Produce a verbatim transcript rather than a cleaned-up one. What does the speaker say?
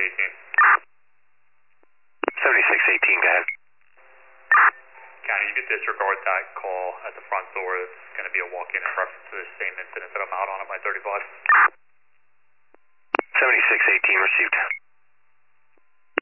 eighteen. seventy-six eighteen, go ahead. County, you could disregard that call at the front door. It's going to be a walk-in in reference to the same incident that I'm out on at my thirty-five. seventy-six eighteen received.